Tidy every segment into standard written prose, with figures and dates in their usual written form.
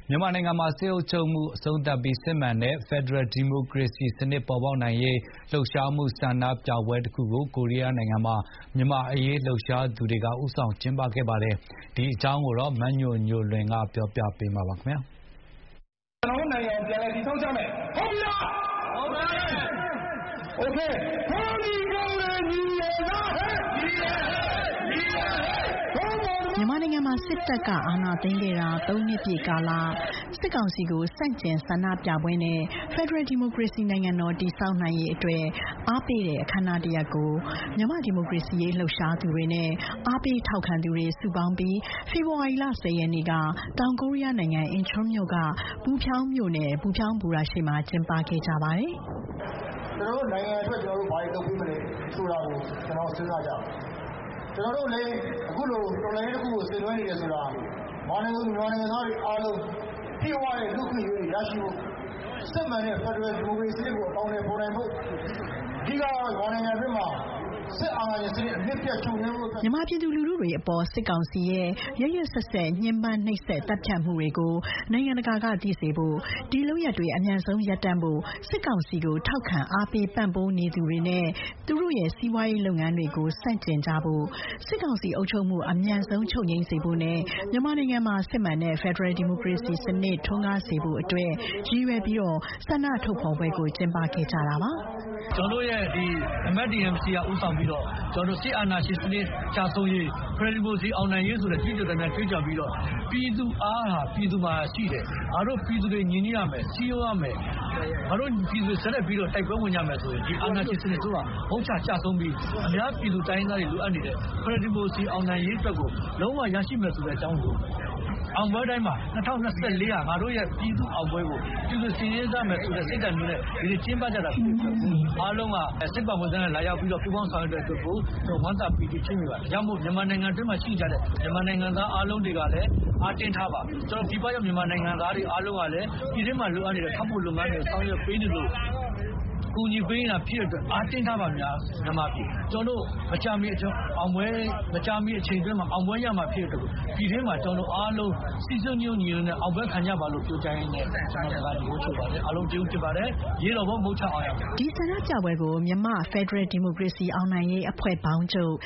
မြန်မာနိုင်ငံမှာစစ်အုပ်ချုပ်မှုအဆုံးသတ်ပြီးစစ်မှန်တဲ့ Federal Democracy စနစ်ပေါ်ပေါက်နိုင်ရေးလှုပ်ရှားမှုဆန္ဒပြပွဲတစ်ခုကိုကိုရီးယားနိုင်ငံမှာမြန်မာအရေးလှုပ်ရှားသူတွေကဦးဆောင်ကျင်းပခဲ့ပါတယ်။ဒီအကြောင်းကိုမညိုညိုလွင်ကပြောပြပေးမှာပါခင်ဗျာ။ကျွန်တော်နိုင်ငံပြန်လည်တည်ဆောက်ကြမယ်။ဟုတ်ပြီလား။ဟုတ်ပါရဲ့။ Okay ။ခေါင်းဒီကောင်းလေးညီရလားဟဲ့။ညီရဟဲ့။ညီရဟဲ့။မြန်မာနိုင်ငံမှာစစ်တပ်ကအာဏာသိမ်းခဲ့တာ3နှစ်ပြည့်ကာလစစ်ကောင်စီကိုစန့်ကျင်ဆန္ဒပြပွဲနဲ့ Federal Democracy နိုင်ငံတော်တည်ဆောက်နိုင်ရေးအတွက်အားပေးတဲ့အခမ်းအနားတစ်ရပ်ကိုမြန်မာဒီမိုကရေစီရေးလှုပ်ရှားသူတွေနဲ့အားပေးထောက်ခံသူတွေစုပေါင်းပြီးဖေဖော်ဝါရီလ10ရက်နေ့ကတောင်ကိုရီးယားနိုင်ငံအင်ချွန်းမြို့ကဘူဖြောင်းမြို့နယ်ဘူဖြောင်းဘူရာရှိမှာကျင်းပခဲ့ကြပါတယ်။ကျွန်တော်တို့နိုင်ငံအတွက်ကျွန်တော်တို့ဘာတွေလုပ်ပေးမလဲဆိုတာကိုကျွန်တော်စဉ်းစားကြအောင်။ကျွန်တော်တို့လည်းအခုလိုတော်လှန်ရေးတစ်ခုကိုဆင်နွှဲနေတယ်ဆိုတာမြန်မာနိုင်ငံသားတွေအားလုံးပြေဝတဲ့လူ့ခွင့်ရေးရရှိဖို့စစ်မှန်တဲ့ Federal Democracy ကိုအကောင်းနဲ့ပေါ်နိုင်ဖို့ဒီကမြန်မာနိုင်ငံအတွင်းမှာစစ်အာဏာရှင်စနစ်အမြင့်ပြတ်ချုပ်ငြိမ်းဖို့မြန်မာပြည်သူလူထုတွေအပေါ်စစ်ကောင်စီရဲ့ရရဆက်ဆက်ညှဉ်းပန်းနှိပ်စက်တပ်ဖြတ်မှုတွေကိုနိုင်ငံတကာကသိစေဖို့ဒီလုပ်ရက်တွေအမြန်ဆုံးရပ်တန့်ဖို့စစ်ကောင်စီကိုထောက်ခံအားပေးပံ့ပိုးနေသူတွေနဲ့သူတို့ရဲ့စီးပွားရေးလုပ်ငန်းတွေကိုဆန့်ကျင်ကြဖို့စစ်ကောင်စီအုပ်ချုပ်မှုအမြန်ဆုံးချုပ်ငြိမ်းစေဖို့နဲ့မြန်မာနိုင်ငံမှာစစ်မှန်တဲ့ Federal Democracy စနစ်ထွန်းကားစေဖို့အတွက်ရည်ရွယ်ပြီးဆန္ဒထုတ်ဖော်ပွဲကိုကျင်းပခဲ့ကြတာပါကျွန်တော်ရဲ့ဒီ MDMC ကဦးဆောင်ပြီးတော့ကျွန်တော်စစ်အာဏာရှင်စနစ်ချဆုံးရေး Federal Democracy အောင်နိုင်ရေးဆိုတဲ့ကြွေးကြော်တဲ့ကြွေးကြော်ပြီးတော့ပြည်သူအားဟာပြည်သူမှာရှိတယ်ငါတို့ပြည်သူတွေညီညွတ်ရမယ်စီးရုံးရမယ်ငါတို့ပြည်သူဆက်လက်ပြီးတော့တိုက်ပွဲဝင်ကြမယ်ဆိုရင်ဒီအာဏာရှင်စနစ်ဆိုတာဘုံချဆုံးပြီးအများပြည်သူတိုင်းသားတွေလိုအပ်နေတဲ့ Federal Democracy အောင်နိုင်ရေးအတွက်ကိုလုံးဝရရှိမယ်ဆိုတဲ့အကြောင်းကိုအောင်ပွဲတိုင်းမှာ2024ဟာငါတို့ရဲ့ပြည်သူအောင်ပွဲကိုပြည်သူစီရင်စားမယ်ဆိုတဲ့စိတ်ဓာတ်မျိုးနဲ့ဒီကျင်းပကြတာဖြစ်တယ်အားလုံးကစစ်ပါဝင်တဲ့လာရောက်ပြီးတော့ပူးပေါင်းဆောင်ရွက်တဲ့အတွက်ကိုဝမ်းသာပီတိဖြစ်မိပါတယ်။ကြောင့်မို့မြန်မာနိုင်ငံအတွင်းမှာရှိကြတဲ့မြန်မာနိုင်ငံသားအားလုံးတွေကလည်းအားတင်းထားပါကျွန်တော်ဒီဘက်ရောက်မြန်မာနိုင်ငံသားတွေအားလုံးကလည်းပြည်တွင်းမှာလိုအပ်နေတဲ့ထောက်ပို့လုပ်ငန်းတွေဆောင်ရွက်ပေးနေလို့ကူညီပေးနေတာဖြစ်တဲ့အတွက်အားတင်းထားပါများမြန်မာပြည်ကျွန်တော်မကြမီအချိန်တွင်းမှာအောင်ပွဲရမှာဖြစ်တဲ့အတွက်ပြည်တွင်းမှာကျွန်တော်အားလုံးစီစဉ်ညွှန်ညီနဲ့အောင်ပွဲခံကြပါလို့ပြောကြရင်းနဲ့ကျွန်တော်ကဒီလိုချုပ်ပါတယ်အားလုံးကျေးဇူးတင်ပါတယ်ရေတော်ဘုံမုတ်ချအောင်ရပါဒီဆန္ဒပြပွဲကိုမြန်မာ Federal Democracy အောင်နိုင်ရေးအဖွဲ့ပေါင်းချုပ်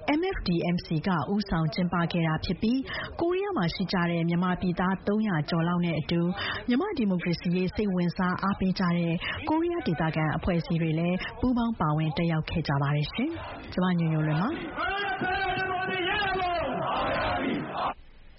MFDMC ကဦးဆောင်ကျင်းပခဲ့တာဖြစ်ပြီးကိုရီးယားမှာရှိကြတဲ့မြန်မာပြည်သား300ကျော်လောက်နဲ့အတူမြန်မာဒီမိုကရေစီရေးစိတ်ဝင်စားအားပေးကြတဲ့ကိုရီးယားဒေသခံအဖွဲ့အစည်းတွေလည်းပူးပေါင်းပါဝင်တက်ရောက်ခဲ့ကြပါတယ်ရှင်။ကျွန်မညိုညိုလွင်ပါ